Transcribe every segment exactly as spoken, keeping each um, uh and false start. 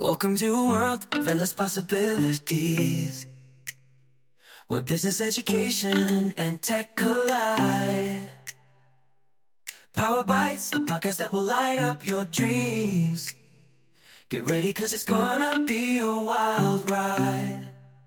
Welcome to a world of endless possibilities, where business, education, and tech collide. Power Bites, the podcast that will light up your dreams. Get ready, cause it's gonna be a wild ride.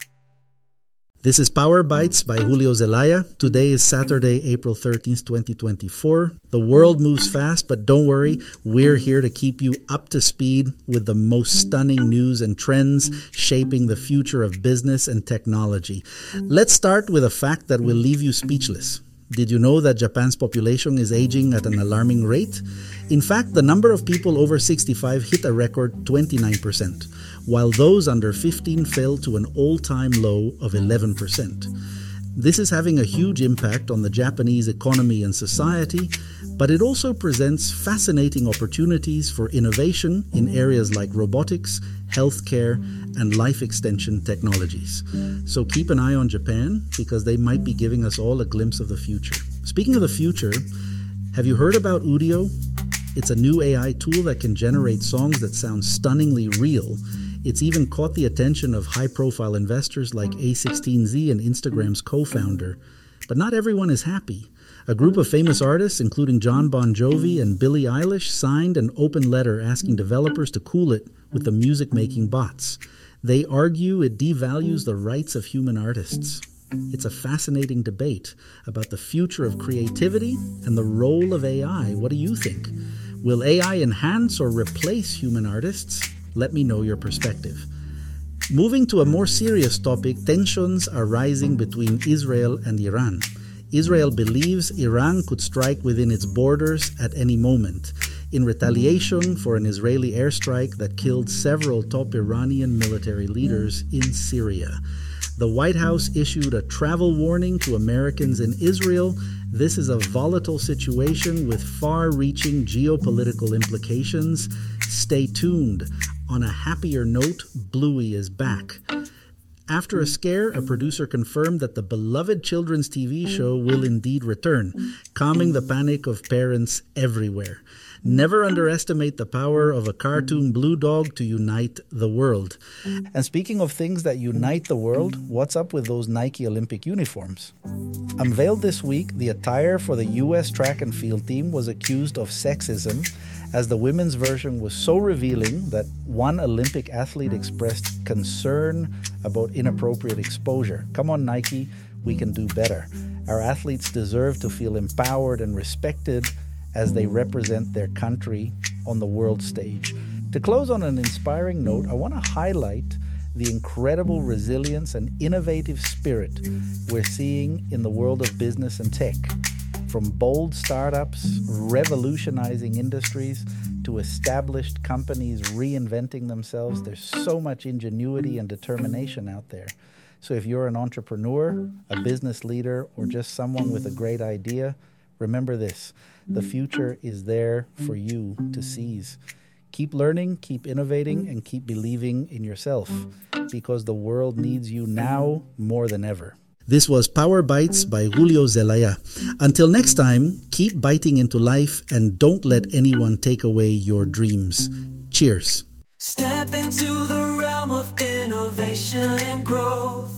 This is Power Bites by Julio Zelaya. Today is Saturday, April thirteenth, twenty twenty-four. The world moves fast, but don't worry, we're here to keep you up to speed with the most stunning news and trends shaping the future of business and technology. Let's start with a fact that will leave you speechless. Did you know that Japan's population is aging at an alarming rate? In fact, the number of people over sixty-five hit a record twenty-nine percent, while those under fifteen fell to an all-time low of eleven percent. This is having a huge impact on the Japanese economy and society, but it also presents fascinating opportunities for innovation in areas like robotics, healthcare, and life extension technologies. So keep an eye on Japan, because they might be giving us all a glimpse of the future. Speaking of the future, have you heard about Udio? It's a new A I tool that can generate songs that sound stunningly real. It's even caught the attention of high-profile investors like A sixteen Z and Instagram's co-founder. But not everyone is happy. A group of famous artists, including John Bon Jovi and Billie Eilish, signed an open letter asking developers to cool it with the music-making bots. They argue it devalues the rights of human artists. It's a fascinating debate about the future of creativity and the role of A I. What do you think? Will A I enhance or replace human artists? Let me know your perspective. Moving to a more serious topic, tensions are rising between Israel and Iran. Israel believes Iran could strike within its borders at any moment, in retaliation for an Israeli airstrike that killed several top Iranian military leaders in Syria. The White House issued a travel warning to Americans in Israel. This is a volatile situation with far-reaching geopolitical implications. Stay tuned. On a happier note, Bluey is back. After a scare, a producer confirmed that the beloved children's T V show will indeed return, calming the panic of parents everywhere. Never underestimate the power of a cartoon blue dog to unite the world. And speaking of things that unite the world, what's up with those Nike Olympic uniforms? Unveiled this week, the attire for the U S track and field team was accused of sexism, as the women's version was so revealing that one Olympic athlete expressed concern about inappropriate exposure. Come on, Nike, we can do better. Our athletes deserve to feel empowered and respected as they represent their country on the world stage. To close on an inspiring note, I want to highlight the incredible resilience and innovative spirit we're seeing in the world of business and tech. From bold startups revolutionizing industries to established companies reinventing themselves, there's so much ingenuity and determination out there. So if you're an entrepreneur, a business leader, or just someone with a great idea, remember this: the future is there for you to seize. Keep learning, keep innovating, and keep believing in yourself, because the world needs you now more than ever. This was Power Bites by Julio Zelaya. Until next time, keep biting into life and don't let anyone take away your dreams. Cheers. Step into the realm of innovation and growth.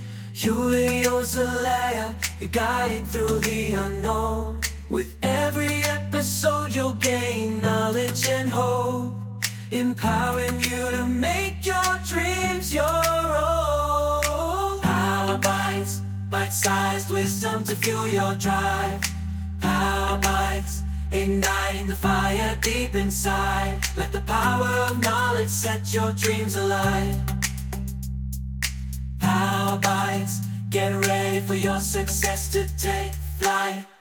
Julio Zelaya, you're guiding through the unknown. With every episode you'll gain knowledge and hope, empowering you to make your dreams your own. Power Bites, bite-sized wisdom to fuel your drive. Power Bites, igniting the fire deep inside. Let the power of knowledge set your dreams alive. Power Bites, get ready for your success to take flight.